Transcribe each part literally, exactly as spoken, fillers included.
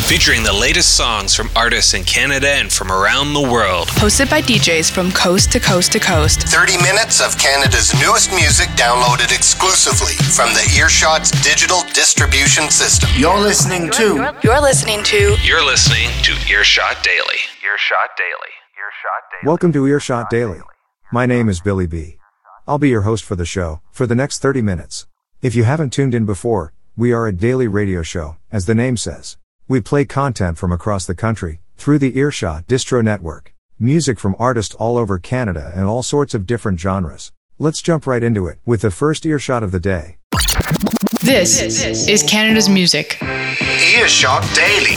featuring the latest songs from artists in Canada and from around the world. Hosted by D Js from coast to coast to coast. thirty minutes of Canada's newest music downloaded exclusively from the Earshot's digital distribution system. You're listening to... You're listening to... You're listening to Earshot Daily. Earshot Daily. Earshot Daily. Welcome to Earshot Daily. My name is Billy B. I'll be your host for the show, for the next thirty minutes. If you haven't tuned in before, we are a daily radio show, as the name says. We play content from across the country, through the Earshot Distro Network. Music from artists all over Canada and all sorts of different genres. Let's jump right into it, with the first earshot of the day. This is Canada's music. Earshot Daily.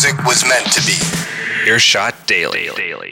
music was meant to be. Earshot Daily. Daily.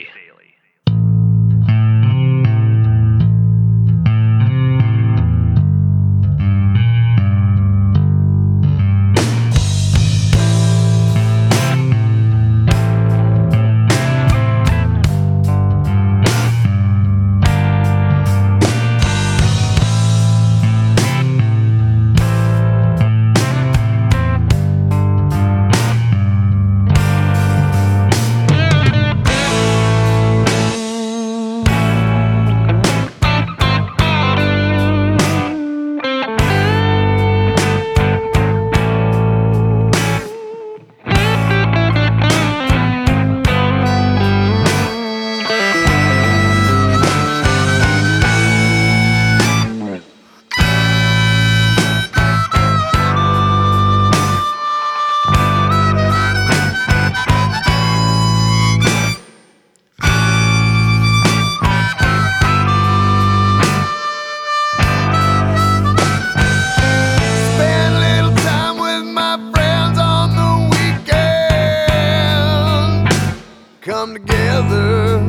Come together,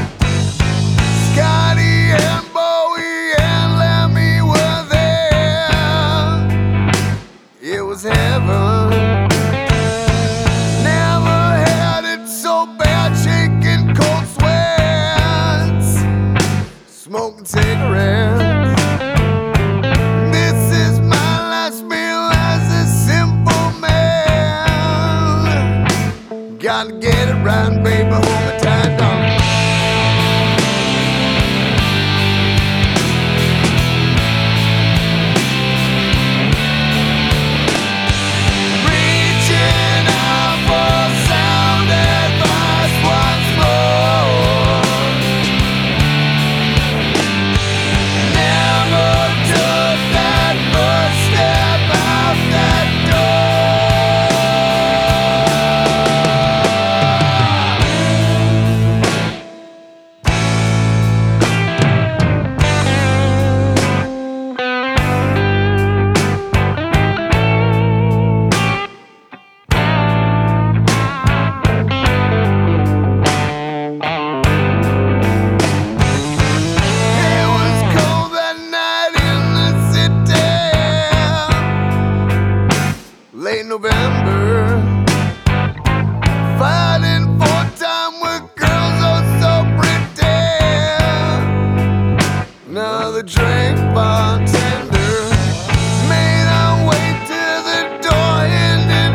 Scotty and Bowie and Lemmy were there. It was heaven. Never had it so bad, shaking cold sweats, smoking cigarettes. This is my last meal as a simple man. Gotta get it right, baby, hold me tight, darling. Reaching out for sound advice once more. Never took that first step out that door. It was cold that night in the city, late November, fighting for time with girls oh so pretty. Another drink, bartender, made our way to the door, hand in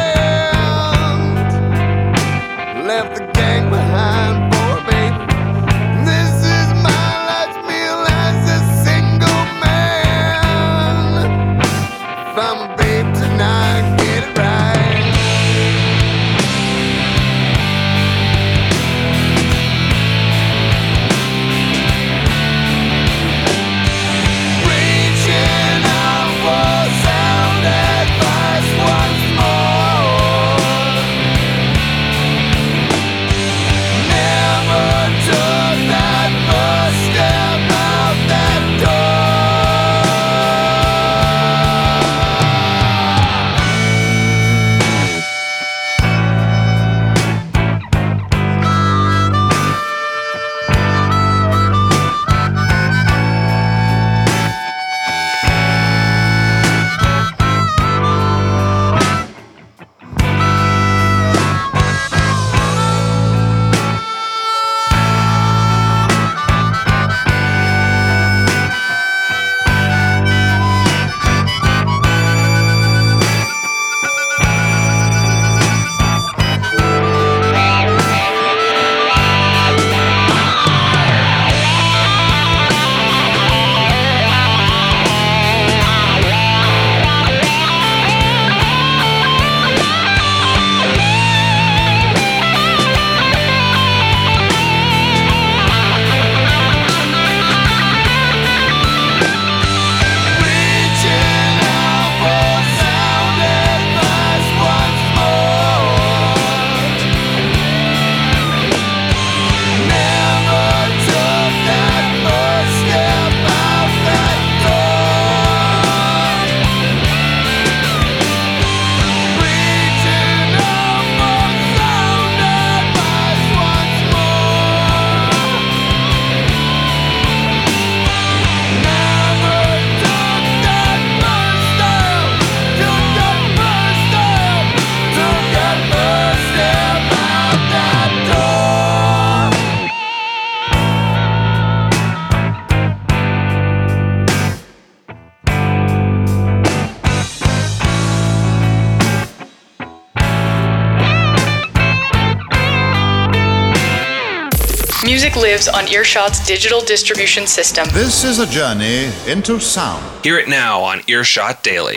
hand. Left the gang behind for a baby. This is my last meal as a single man. If I'm a babe tonight, get it right. music lives on Earshot's digital distribution system. This is a journey into sound. Hear it now on Earshot Daily.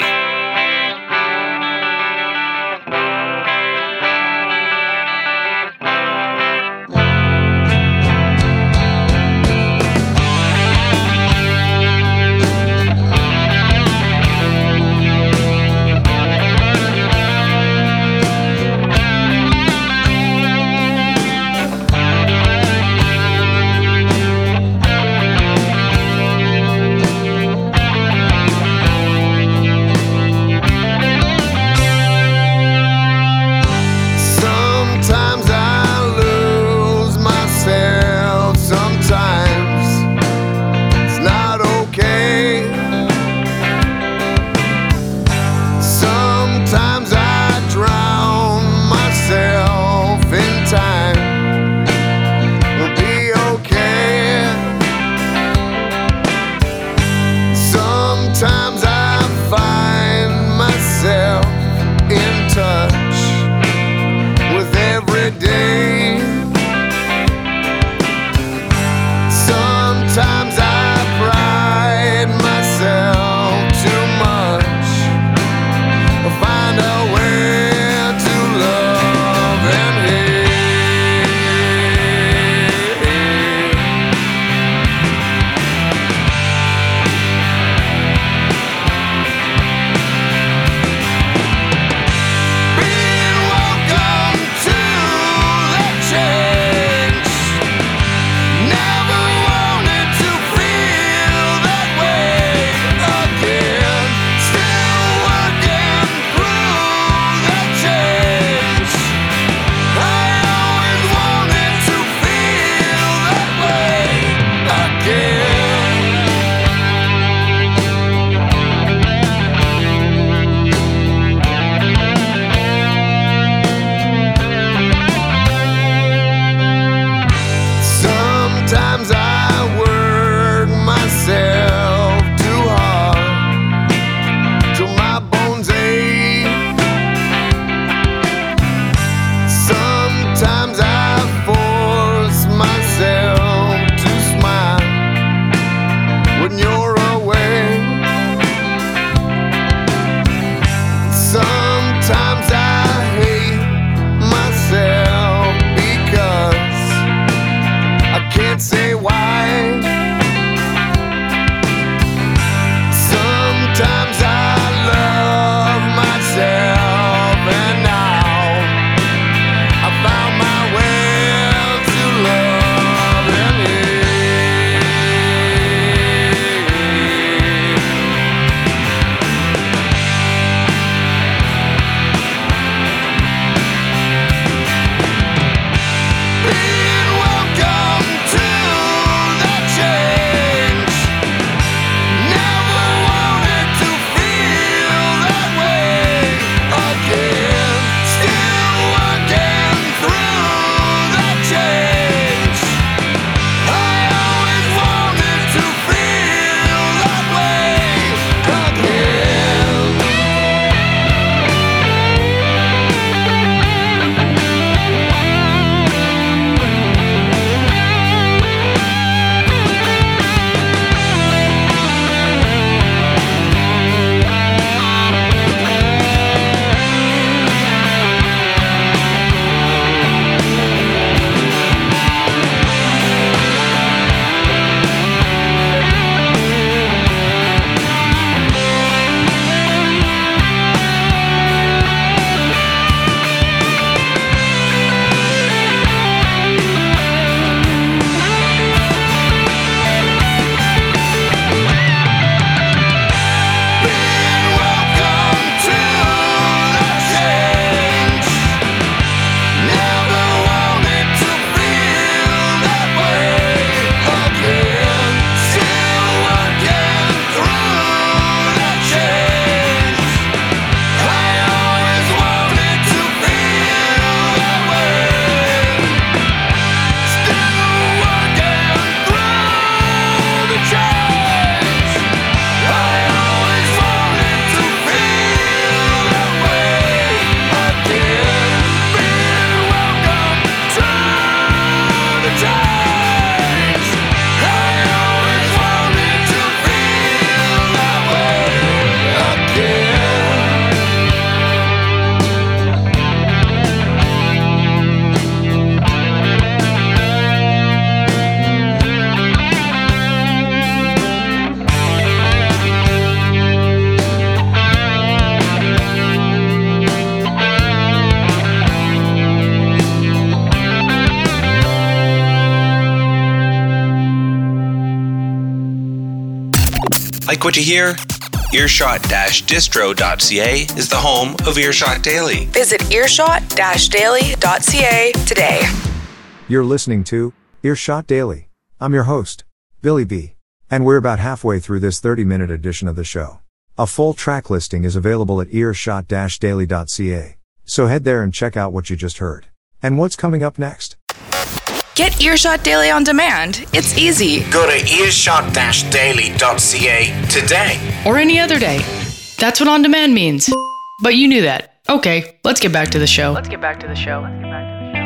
Like what you hear? earshot dash distro dot c a is the home of Earshot Daily. Visit earshot dash daily dot c a today. You're listening to Earshot Daily. I'm your host, Billy B. And we're about halfway through this thirty-minute edition of the show. A full track listing is available at earshot dash daily dot c a. So head there and check out what you just heard. And what's coming up next? Get Earshot Daily on demand. It's easy. Go to earshot dash daily dot c a today. Or any other day. That's what on demand means. But you knew that. Okay, let's get back to the show. Let's get back to the show. Let's get back to the show.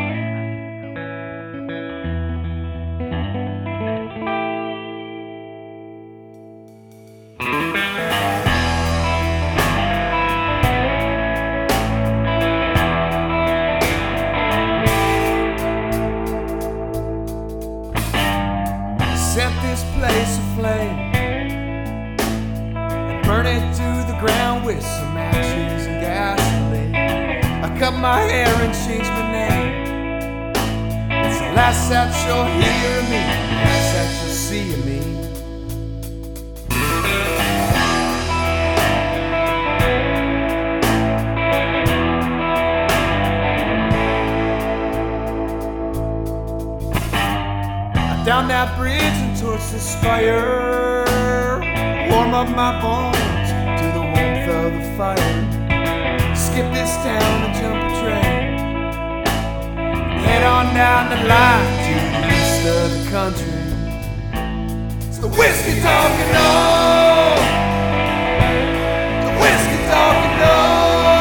Set this place aflame and burn it to the ground with some matches and gasoline. I cut my hair and changed my name. It's the last that you'll hear of me, last that you'll see of me. Down that bridge and towards the spire, warm up my bones to the warmth of the fire. Skip this town and jump a train, head on down the line to the east of the country. It's the whiskey talking on, the whiskey talking on.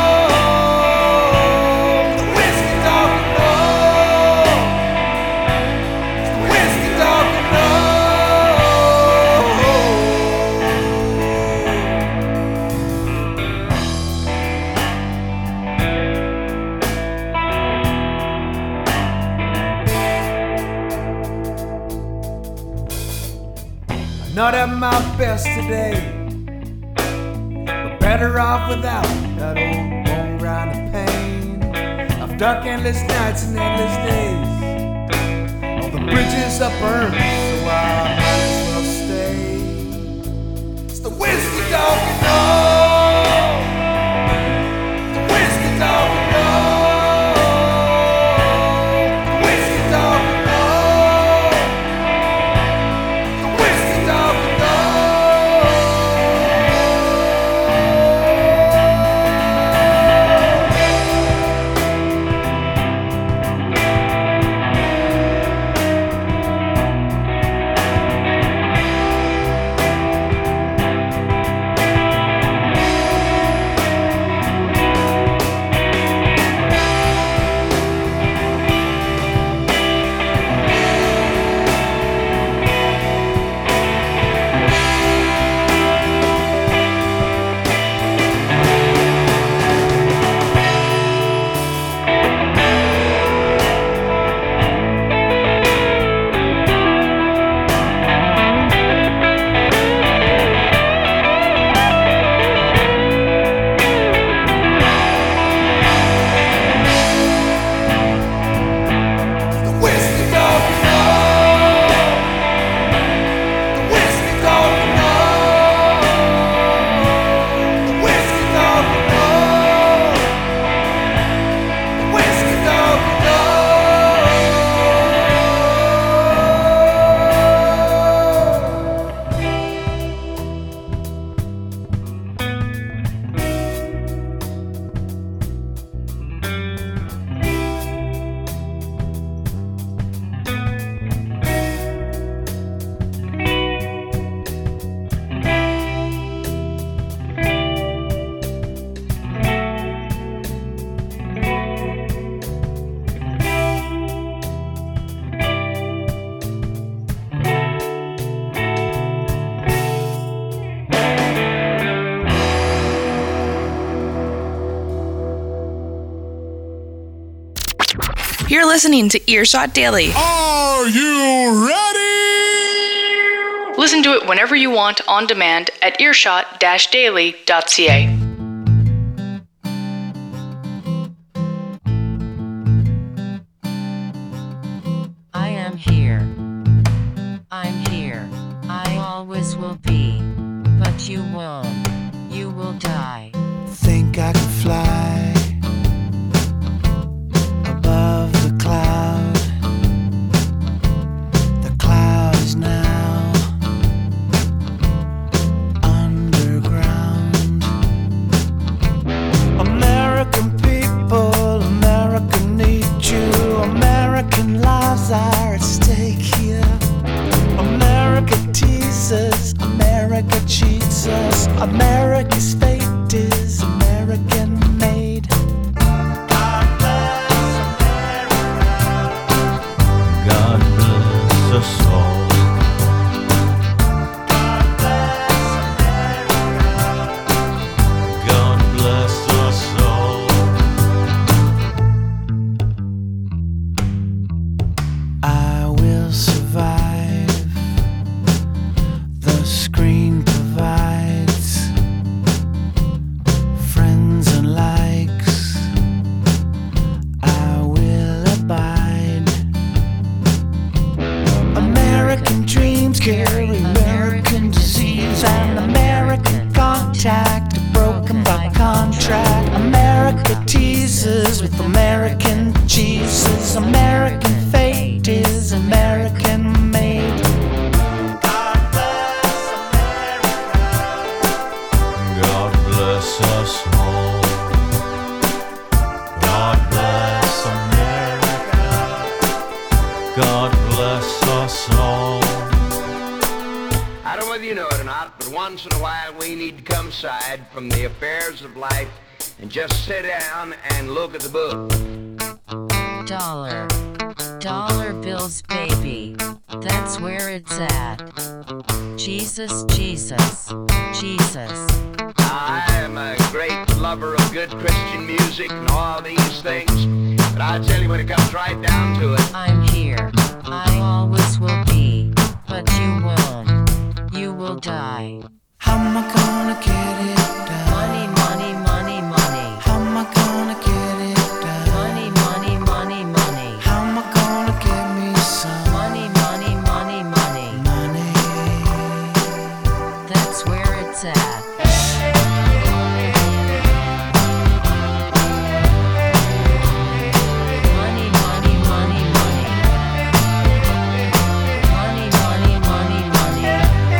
Not at my best today, but better off without that old bone grind of pain. I've dark endless nights and endless days. All the bridges are burned, so I might as well stay. It's the whiskey talking on, the whiskey talking on. You're listening to Earshot Daily. Are you ready? Listen to it whenever you want on demand at earshot dash daily dot c a. I am here. I'm here. I always will be. But you won't. You will die. Think I can fly above the cloud. The cloud is now underground. American people, America need you. American lives are at stake here. America teases, America cheats us. America's fate is American made. God bless America. God bless us all. God bless America. God bless us all. I will survive. The screen provides friends and likes. I will abide. American dreams carry American disease, and American contact broken by contract. America teases with American Jesus. American fate is American made. God bless America. God bless us all. God bless America. God bless us all. I don't know whether you know it or not, but once in a while we need to come aside from the affairs of life and just sit down and look at the book. Dollar. Dollar bills, baby. That's where it's at. Jesus, Jesus, Jesus. I am a great lover of good Christian music and all these things, but I tell you when it comes right down to it, I'm here. I always will be. But you won't. You will die. How am I gonna get it done? Money, money, money, money. How am I gonna get it done? Money, money, money, money. How am I gonna get me some Money, money, money, money. money? That's where it's at. Money, money, money, money. Money, money, money, money.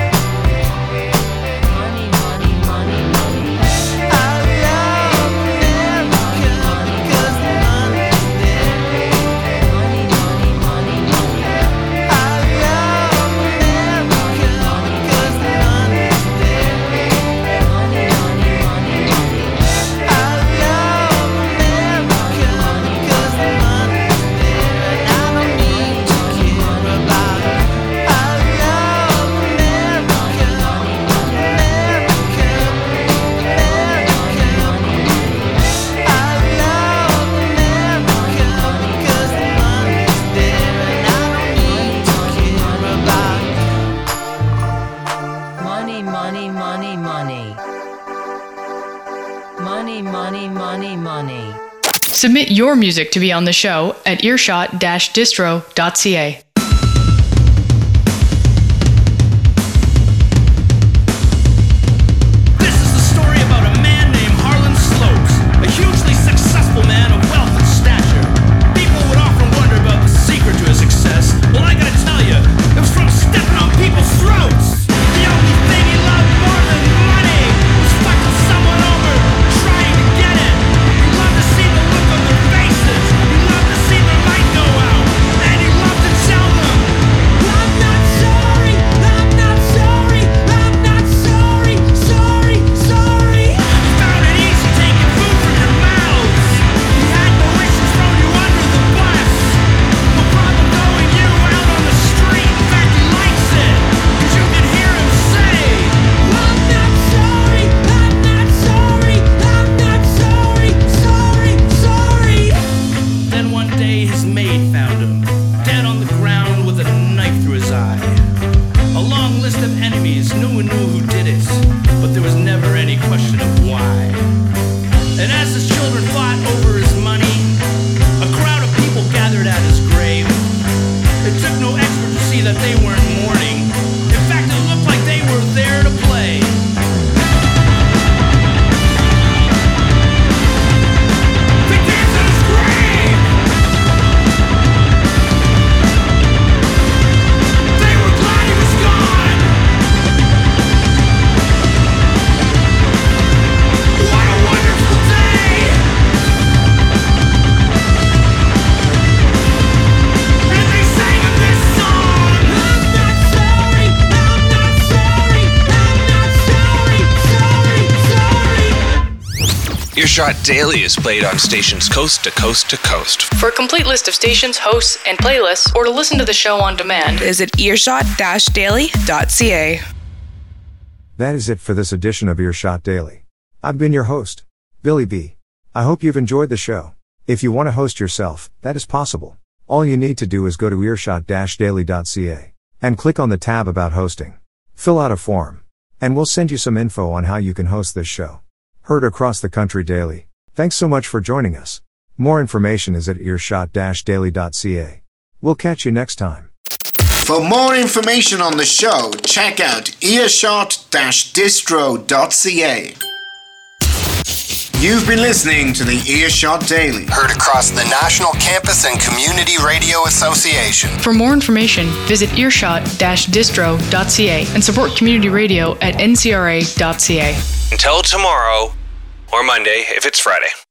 Money, money, money, money. I love America because money's there. Money, money, money, money. I love America because money's there. Money, money, money, money. I love America because money's there, and I don't need to care about it. I love America, America, America. I love America because money's there, and I don't need to care about it. Money, money, money, money. Money, money, money, money. Submit your music to be on the show at earshot dash distro dot c a. This is the story about a man named Harlan Slopes, a hugely successful man of wealth and stature. People would often wonder about the secret to his success. Well, I gotta tell you, it was from stepping on people's throats. The only thing he loved more than money was fucking someone over, trying to get it. He loved to see the look on their faces. He loved to see the light go out. And he loved to tell them, I'm not sorry, I'm not sorry, I'm not sorry, sorry, sorry. He found it easy taking food from your mouths. He had no issues throwing you under the bus. No problem throwing you out on the street. In fact, he likes it, cause you can hear him say, I'm not sorry, I'm not sorry, I'm not sorry, sorry, sorry. Then one day his maid found him, dead on the ground with a knife through his eye. A long list of enemies, no one knew who did it, but there was never any question of why. And as his children fought over his money, a crowd of people gathered at his grave. It took no expert to see that they weren't mourning. In fact, it looked like they were there to play. Earshot Daily is played on stations coast to coast to coast. For a complete list of stations, hosts, and playlists, or to listen to the show on demand, visit earshot dash daily dot c a. That is it for this edition of Earshot Daily. I've been your host, Billy B. I hope you've enjoyed the show. If you want to host yourself, that is possible. All you need to do is go to earshot dash daily dot c a and click on the tab about hosting. Fill out a form, and we'll send you some info on how you can host this show. Heard across the country daily. Thanks so much for joining us. More information is at earshot dash daily dot c a. We'll catch you next time. For more information on the show, check out earshot dash distro dot c a. You've been listening to the Earshot Daily. Heard across the National Campus and Community Radio Association. For more information, visit earshot dash distro dot c a and support community radio at n c r a dot c a. Until tomorrow, or Monday if it's Friday.